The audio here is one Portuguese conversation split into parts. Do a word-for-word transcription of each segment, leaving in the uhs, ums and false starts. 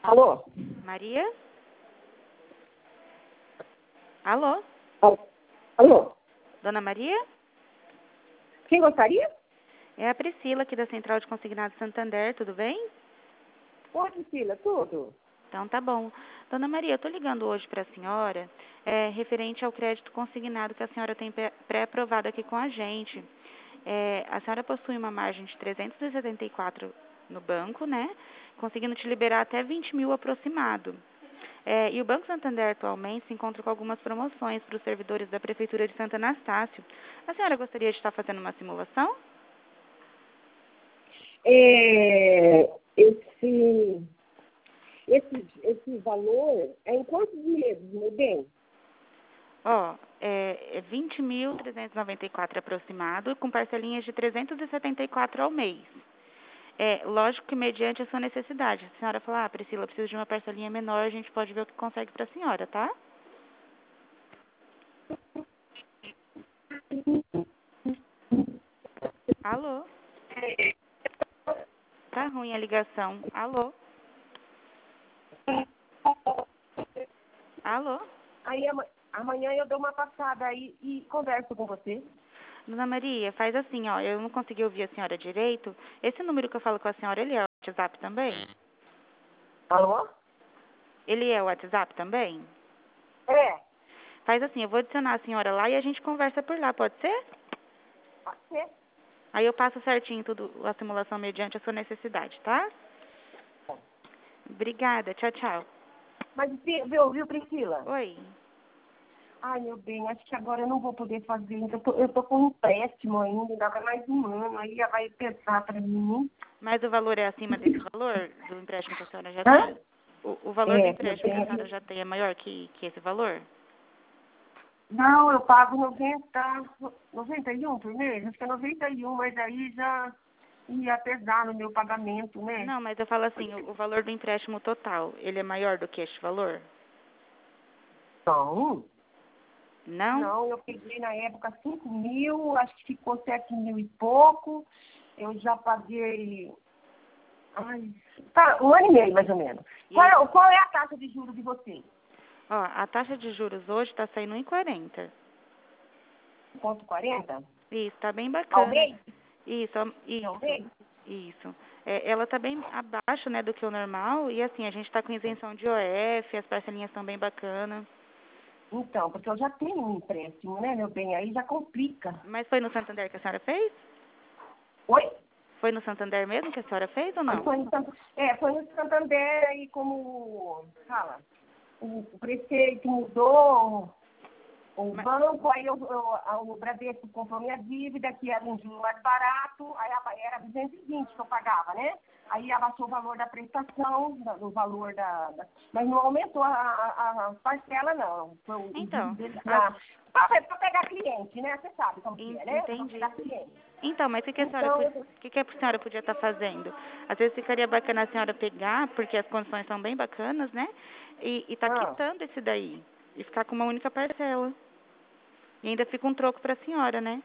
Alô? Maria? Alô? Alô? Dona Maria? Quem gostaria? É a Priscila aqui da Central de Consignados Santander, tudo bem? Oi, Priscila, tudo? Então tá bom. Dona Maria, eu tô ligando hoje para a senhora, é, referente ao crédito consignado que a senhora tem pré-aprovado aqui com a gente. É, a senhora possui uma margem de trezentos e setenta e quatro no banco, né? Conseguindo te liberar até vinte mil aproximado. É, e o Banco Santander atualmente se encontra com algumas promoções para os servidores da Prefeitura de Santo Anastácio. A senhora gostaria de estar fazendo uma simulação? É, esse, esse, esse valor é em quantos meses, meu bem? Ó, é, é vinte mil trezentos e noventa e quatro aproximado, com parcelinhas de trezentos e setenta e quatro ao mês. É, lógico que mediante a sua necessidade. Se a senhora falar, ah, Priscila, eu preciso de uma parcelinha menor, a gente pode ver o que consegue para a senhora, tá? Alô? Tá ruim a ligação. Alô? Alô? Aí ama- amanhã eu dou uma passada aí e converso com você. Dona Maria, faz assim, ó, eu não consegui ouvir a senhora direito. Esse número que eu falo com a senhora, ele é o WhatsApp também? Alô? Ele é o WhatsApp também? É, Faz assim, eu vou adicionar a senhora lá e a gente conversa por lá, pode ser? pode ser. Aí eu passo certinho tudo, a simulação mediante a sua necessidade, tá? Obrigada, tchau, tchau. Mas viu, viu, Priscila? Oi. Ai, meu bem, acho que agora eu não vou poder fazer. Eu tô, eu tô com um empréstimo ainda, ainda vai mais um ano, aí já vai pesar pra mim. Mas o valor é acima desse valor do empréstimo que a senhora já Hã? tem? O, o valor do É, eu empréstimo que a senhora tenho. já tem é maior que, que esse valor? Não, eu pago noventa, noventa e um por mês, acho que é noventa e um, mas aí já ia pesar no meu pagamento, né? Não, mas eu falo assim, o, o valor do empréstimo total, ele é maior do que este valor? Não, Não? não, eu peguei na época cinco mil, acho que ficou sete mil e pouco. Eu já paguei. Ai, tá, um ano e meio, mais ou menos. E Qual, aí, é- qual é a taxa de juros de vocês? ó, a taxa de juros hoje está saindo em quarenta. Ponto quarenta? Isso, tá bem Ao bacana. mês? Isso, ó, Ao isso, mês? isso. É, ela tá bem abaixo, né, do que o normal. E assim, a gente tá com isenção de O F, as parcelinhas estão bem bacanas. Então, porque eu já tenho um empréstimo, né, meu bem? Aí já complica. Mas foi no Santander que a senhora fez? Oi? Foi no Santander mesmo que a senhora fez ou Mas não? foi no, Sant- é, foi no Santander e como, fala, o, o prefeito mudou o Mas, banco, aí eu, eu, a- o Bradesco comprou minha dívida, que era um juro mais barato, aí aba- era duzentos e vinte que eu pagava, né? Aí abaixou o valor da prestação, da- do valor da, da- mas não aumentou a, a, a parcela, não. Foi o, o juro então, dele a- na, para pegar cliente, né? Você sabe como que en- é, né? Para entendi. pegar cliente. Então, mas o que, que a senhora, Então, po- eu, o que, que a senhora podia estar fazendo? Às vezes ficaria bacana a senhora pegar, porque as condições são bem bacanas, né? E, e tá ah, quitando esse daí. E ficar com uma única parcela. E ainda fica um troco para a senhora, né?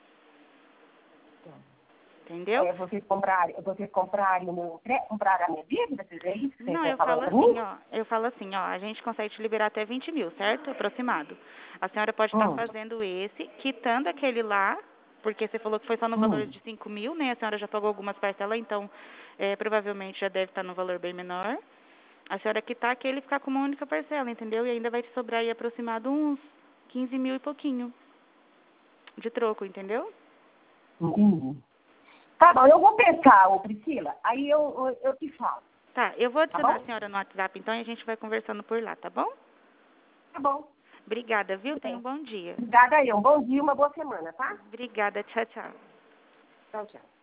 Entendeu? é, vocês comprarem, vocês comprarem o meu, né, compraram a minha dívida, é isso que você Não, está eu falando falo para mim? assim, ó. Eu falo assim, ó. A gente consegue te liberar até vinte mil, certo? Aproximado. A senhora pode estar Hum, fazendo esse, quitando aquele lá, porque você falou que foi só no valor hum. de cinco mil, né? A senhora já pagou algumas parcelas, então é, provavelmente já deve estar no valor bem menor. A senhora quitar aquele e ficar com uma única parcela, entendeu? E ainda vai te sobrar aí aproximado uns quinze mil e pouquinho de troco, entendeu? Entendi. Tá bom, eu vou pensar, ô Priscila, aí eu, eu, eu te falo, Tá, eu vou tá adicionar a bom? senhora no WhatsApp, então, e a gente vai conversando por lá, tá bom? Tá bom, Obrigada, viu? tudo Tenha um bem. bom dia. Obrigada aí, um bom dia, uma boa semana, tá? Obrigada, tchau, tchau. Tchau, tchau.